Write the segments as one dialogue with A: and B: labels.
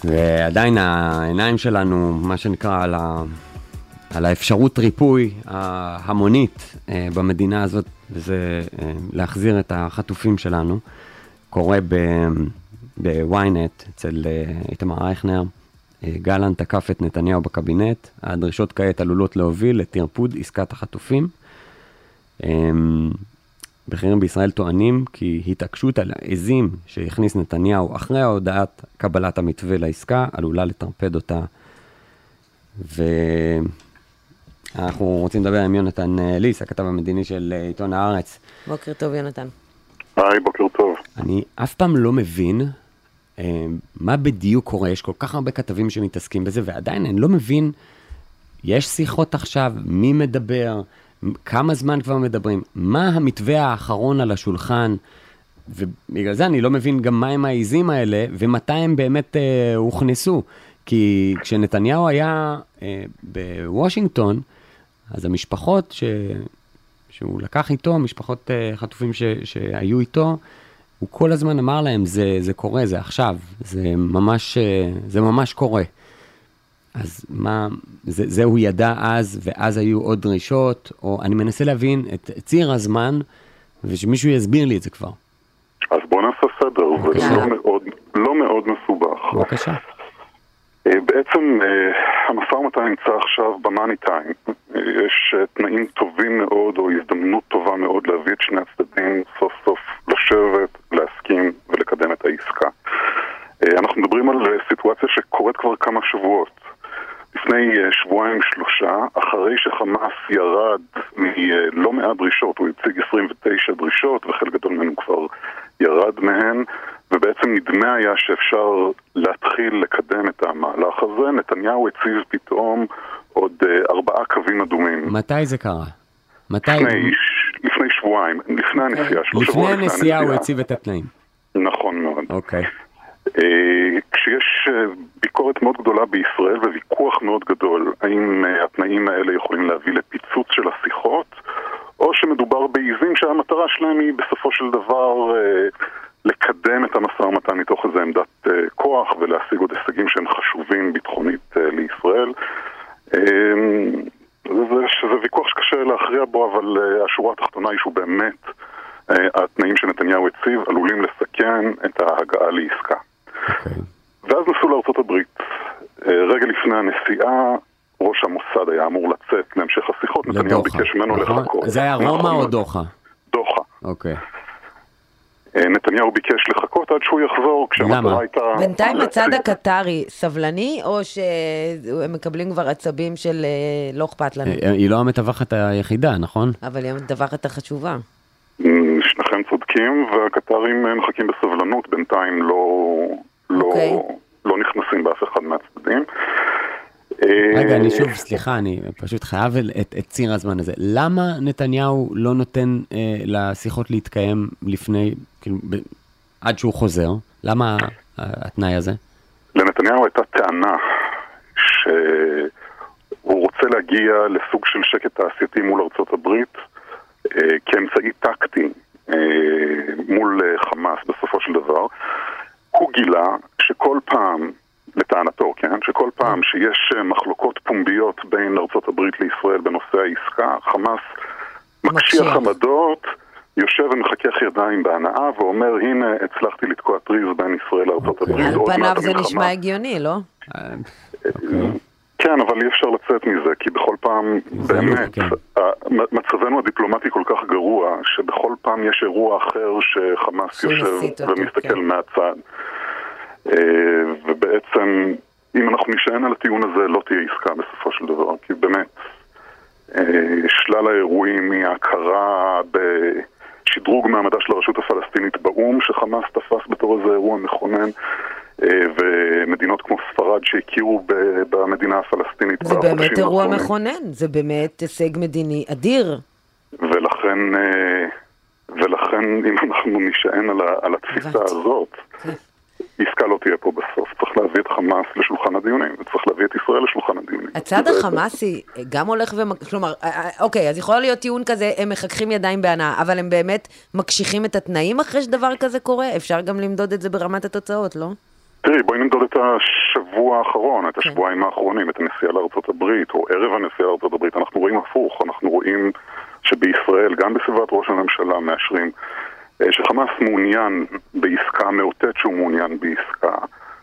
A: ועדיין העיניים שלנו, מה שנקרא, על האפשרות ריפוי ההמונית במדינה הזאת, וזה להחזיר את החטופים שלנו. קורה בוויינט אצל איתמר רייכנר, גלנט תקף את נתניהו בקבינט, הדרישות כעת עלולות להוביל לטרפוד עסקת החטופים. בכירים בישראל טוענים כי התעקשות על העזים שהכניס נתניהו אחרי ההודעת קבלת המתווה לעסקה, עלולה לטרפד אותה. ואנחנו רוצים לדבר עם יונתן ליס, הכתב המדיני של עיתון הארץ.
B: בוקר טוב, יונתן.
C: היי, בוקר טוב.
A: אני אף פעם לא מבין מה בדיוק קורה, יש כל כך הרבה כתבים שמתעסקים בזה, ועדיין אני לא מבין, יש שיחות עכשיו, מי מדבר, כמה זמן כבר מדברים, מה המתווה האחרון על השולחן, ובגלל זה אני לא מבין גם מה הם העיזים האלה, ומתי הם באמת הוכנסו, כי כשנתניהו היה בוושינגטון, אז המשפחות שהוא לקח איתו, משפחות חטופים שהיו איתו, הוא כל הזמן אמר להם, זה קורה, זה עכשיו, זה ממש קורה. אז מה, זה הוא ידע אז, ואז היו עוד דרישות, או אני מנסה להבין את ציר הזמן, ושמישהו יסביר לי את זה כבר.
C: אז בוא נעשה סדר, זה לא מאוד מסובך.
A: בבקשה.
C: בעצם המשא ומתן נמצא עכשיו במאני טיים. יש תנאים טובים מאוד, או הזדמנות טובה מאוד להביא את שני הצדדים סוף סוף לשבת, להסכים ולקדם את העסקה. אנחנו מדברים על סיטואציה שקורית כבר כמה שבועות. לפני שבועיים שלושה, אחרי שחמאס ירד מלא מעט דרישות, הוא הציג 29 דרישות וחלק גדול ממנו כבר ירד מהן, ובעצם נדמה היה שאפשר להתחיל לקדם את המהלך הזה. נתניהו הציב פתאום עוד 4 קווים אדומים.
A: מתי זה קרה?
C: לפני שבועיים, לפני הנסיעה.
A: לפני הנסיעה הוא הציב את התנאים.
C: נכון מאוד.
A: אוקיי.
C: כשיש ביקורת מאוד גדולה בישראל וויכוח מאוד גדול, האם התנאים האלה יכולים להביא לפיצוץ של השיחות, או שמדובר בעיזים שהמטרה שלהם היא בסופו של דבר לקדם את המשא ומתן מתוך איזו עמדת כוח ולהשיג עוד הישגים שהם חשובים ביטחונית לישראל. זה ויכוח שקשה להכריע בו, אבל השורה התחתונה היא שהוא באמת, התנאים שנתניהו הציב עלולים לסכן את ההגעה לעסקה. ואז נסעו לארצות הברית. רגע לפני הנסיעה, ראש המוסד היה אמור לצאת להמשך השיחות, נתניהו ביקש ממנו לחכות.
A: זה היה רומא או דוחה?
C: דוחה.
A: אוקיי.
C: נתניהו ביקש לחכות עד שהוא יחזור, כשהמטרה הייתה...
B: בינתיים הצד הקטרי סבלני, או שהם מקבלים כבר עצבים של לא אכפת לנו?
A: היא לא המתווכת היחידה, נכון?
B: אבל היא המתווכת החשובה.
C: שניכם צודקים, והקטרים מחכים בסבלנות, בינתיים לא נכנסים באף אחד מהצדדים.
A: רגע, אני שוב, סליחה, אני פשוט חייב את ציר הזמן הזה. למה נתניהו לא נותן לשיחות להתקיים לפני, כאילו, עד שהוא חוזר? למה התנאי הזה?
C: לנתניהו הייתה טענה שהוא רוצה להגיע לסוג של שקט תעשייתי מול ארצות הברית, כאמצעי טקטי מול חמאס בסופו של דבר. הוא גילה שכל פעם, לטענתו, כן, שכל פעם שיש מחלוקות פומביות בין ארצות הברית לישראל בנושא העסקה, חמאס מקשיח עמדות, יושב ומחכך ידיים בהנאה ואומר, הנה, הצלחתי לתקוע טריז בין ישראל לארצות הברית.
B: על פניו זה נשמע הגיוני, לא?
C: כן, אבל אי אפשר לצאת מזה, כי בכל פעם, באמת, מצבנו הדיפלומטי כל כך גרוע, שבכל פעם יש אירוע אחר שחמאס יושב ומסתכל מהצד. ובעצם, אם אנחנו נשען על הטיעון הזה, לא תהיה עסקה בסופו של דבר, כי באמת, שלל האירועים מההכרה בשדרוג מעמדה של הרשות הפלסטינית באום, שחמאס תפס בתור איזה אירוע מכונן, ומדינות כמו ספרד שהכירו במדינה הפלסטינית.
B: זה באמת אירוע מכונן, זה באמת הישג מדיני אדיר.
C: ולכן אם אנחנו נשען על התפיסה הזאת, עסקה לא תהיה פה בסוף. צריך להביא את חמאס לשולחן הדיונים, וצריך להביא את ישראל לשולחן הדיונים.
B: הצד החמאסי גם הולך כלומר, אוקיי, אז יכול להיות טיעון כזה, הם מחככים ידיים בהנאה, אבל הם באמת מקשיחים את התנאים אחרי שדבר כזה קורה? אפשר גם למדוד את זה ברמת התוצאות, לא?
C: תראי, בואי נמדוד את השבוע האחרון, את השבועיים האחרונים, את הנסיעה לארצות הברית, או ערב הנסיעה לארצות הברית. אנחנו רואים הפוך, אנחנו רואים שבישראל, גם בסביבת ראש הממשלה, מאשרים שחמאס מעוניין בעסקה, מאותת שהוא מעוניין בעסקה.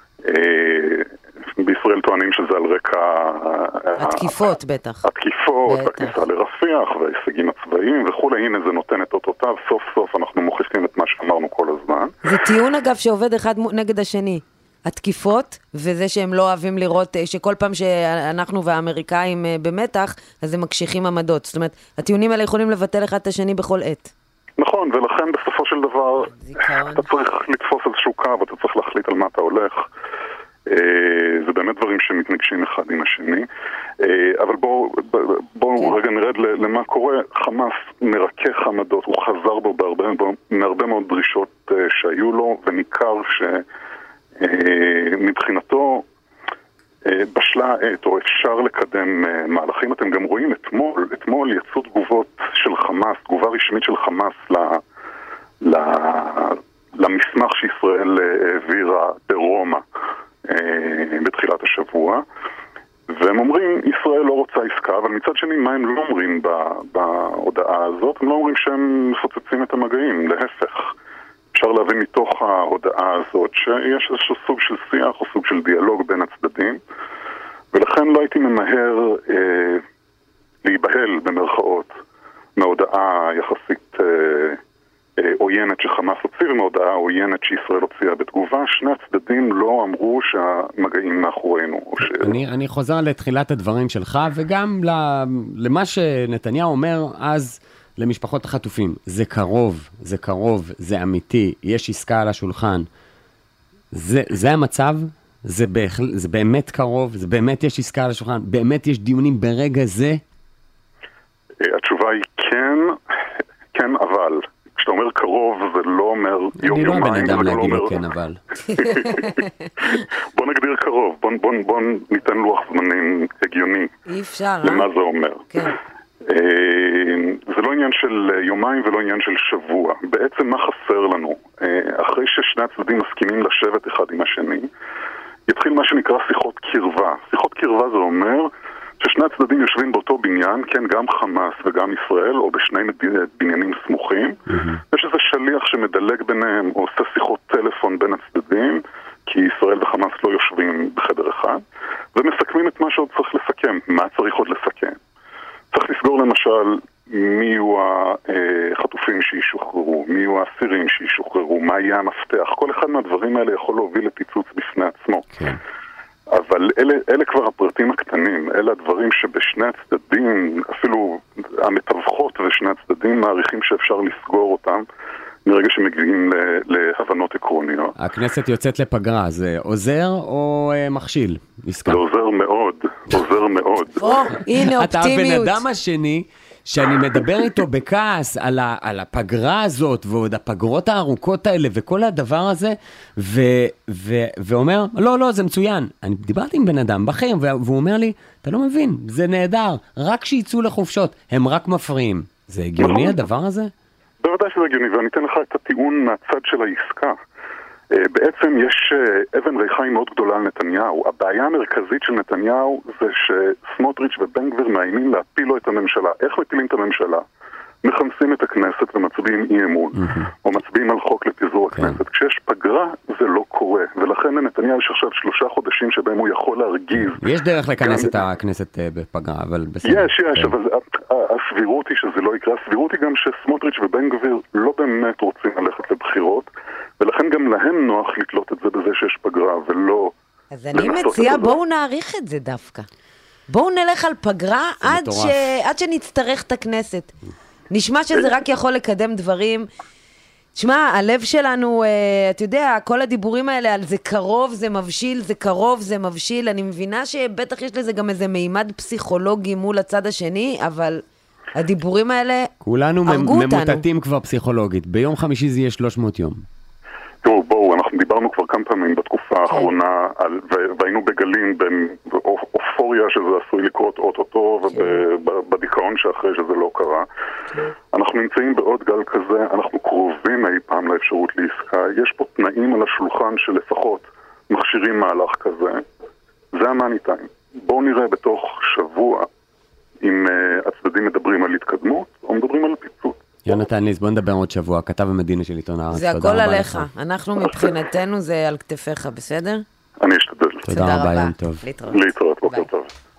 C: בישראל טוענים שזה על רקע...
B: התקיפות בטח.
C: התקיפות, הכניסה לרפיח, וההישגים הצבאיים וכולי. הנה זה נותן את אותותיו, סוף סוף אנחנו מוכיחים את מה שאמרנו כל הזמן.
B: זה טיעון אגב שעובד אחד נגד השני. התקיפות, וזה שהם לא אוהבים לראות, שכל פעם שאנחנו והאמריקאים במתח, אז הם מקשיחים עמדות. זאת אומרת, הטיעונים האלה יכולים לבטל אחד את השני בכל עת.
C: נכון, ולכן בסופו של דבר, אתה צריך לתפוס איזשהו קו, אתה צריך להחליט על מה אתה הולך. זה באמת דברים שמתנגשים אחד עם השני. אבל בואו רגע נרד למה קורה. חמאס מרכך עמדות, הוא חזר בו מהרבה מאוד דרישות שהיו לו, וניכר מבחינתו בשלה העת, או אפשר לקדם מהלכים. אתם גם רואים אתמול יצאו תגובות של חמאס, תגובה רשמית של חמאס למסמך שישראל העבירה ברומא בתחילת השבוע, והם אומרים, ישראל לא רוצה עסקה, אבל מצד שני, מה הם לא אומרים בהודעה הזאת? הם לא אומרים שהם מפוצצים את המגעים, להפך. אפשר להבין מתוך ההודעה הזאת שיש איזשהו סוג של שיח או סוג של דיאלוג בין הצדדים, ולכן לא הייתי ממהר להיבהל במרכאות מההודעה יחסית עוינת שחמאס הוציא ומההודעה עוינת שישראל הוציאה בתגובה. שני הצדדים לא אמרו שהמגעים מאחורינו.
A: אני חוזר לתחילת הדברים שלך וגם למה שנתניהו אומר אז למשפחות החטופים. זה קרוב, זה קרוב, זה אמיתי, יש עסקה על השולחן. זה המצב, זה באמת קרוב, זה באמת יש עסקה על השולחן, באמת יש דיונים ברגע זה?
C: התשובה היא כן, אבל. כשאתה אומר קרוב, זה לא אומר יום יומיים.
A: אני לא בן אדם להגיד לו כן, אבל.
C: בוא נגדיר קרוב, בוא ניתן לוח זמנים הגיוני.
B: אי אפשר,
C: למה זה אומר.
B: כן.
C: זה לא עניין של יומיים ולא עניין של שבוע. בעצם מה חסר לנו? אחרי ששני הצדדים מסכימים לשבת אחד עם השני, יתחיל מה שנקרא שיחות קרבה. שיחות קרבה זה אומר ששני הצדדים יושבים באותו בניין, כן, גם חמאס וגם ישראל, או בשני בניינים סמוכים. יש איזה שליח שמדלג ביניהם, או עושה שיחות טלפון בין הצדדים, כי ישראל וחמאס לא יושבים בחדר אחד, ומסכמים את מה שעוד צריך לסכם. מה צריך עוד לסכם? צריך לסגור למשל מי יהיו החטופים שישוחררו, מי יהיו האסירים שישוחררו, מה יהיה המפתח. כל אחד מהדברים האלה יכול להוביל לפיצוץ בפני עצמו. כן. אבל אלה כבר הפרטים הקטנים, אלה הדברים שבשני הצדדים, אפילו המתווכות ושני הצדדים מעריכים שאפשר לסגור אותם מרגע שמגיעים להבנות עקרוניות.
A: הכנסת יוצאת לפגרה, זה עוזר או מכשיל?
C: זה עוזר מאוד, עוזר מאוד.
B: הנה אופטימיות.
A: אתה הבן אדם השני שאני מדבר איתו בכעס על הפגרה הזאת, ועוד הפגרות הארוכות האלה, וכל הדבר הזה, ואומר, לא, זה מצוין. אני דיברתי עם בן אדם בכיר, והוא אומר לי, אתה לא מבין, זה נהדר, רק שיצאו לחופשות, הם רק מפריעים. זה הגיוני הדבר הזה?
C: בוודאי שזה הגיוני, ואני אתן לך את הטיעון מהצד של העסקה. בעצם יש אבן ריחיים מאוד גדולה על נתניהו. הבעיה המרכזית של נתניהו זה שסמוטריץ' ובן גביר מאיימים להפיל לו את הממשלה. איך מפילים את הממשלה? מכנסים את הכנסת ומצביעים אי אמון, או מצביעים על חוק לפיזור הכנסת. כשיש פגרה זה לא קורה, ולכן לנתניהו יש עכשיו 3 חודשים שבהם הוא יכול להרגיז.
A: יש דרך לכנס את הכנסת בפגרה, אבל בסדר.
C: יש, אבל הסבירות היא שזה לא יקרה. הסבירות היא גם שסמוטריץ' ובן גביר לא באמת רוצים ללכת לבחירות, ולכן גם להם נוח לתלות את זה בזה שיש פגרה, ולא...
B: אז אני מציע, בואו נעריך את זה דווקא. בואו נלך על פגרה עד שנצטרך את הכנסת. נשמע שזה רק יכול לקדם דברים. תשמע, הלב שלנו, אתה יודע, כל הדיבורים האלה על זה קרוב, זה מבשיל, זה קרוב, זה מבשיל. אני מבינה שבטח יש לזה גם איזה מימד פסיכולוגי מול הצד השני, אבל הדיבורים האלה
A: כולנו ממוטטים כבר פסיכולוגית. ביום חמישי זה יהיה 300 יום.
C: בואו, אנחנו דיברנו כבר כמה פעמים בתקופה האחרונה, והיינו בגלים באופוריה שזה עשוי לקרות אוטוטו, ובדיכאון שאחרי שזה לא קרה. אנחנו נמצאים בעוד גל כזה, אנחנו קרובים אי פעם לאפשרות לעסקה. יש פה תנאים על השולחן שלפחות מכשירים מהלך כזה, זה המאני טיים. בואו נראה בתוך שבוע אם הצדדים מדברים על התקדמות או מדברים על פיצוץ.
A: יונתן ליס, בוא נדבר עוד שבוע, כתב המדיני של עיתון הארץ.
B: זה הכל עליך. אנחנו מבחינתנו זה על כתפיך, בסדר?
C: אני אשתדל.
A: תודה רבה, יום טוב.
B: להתראות.
C: להתראות, בוקר טוב.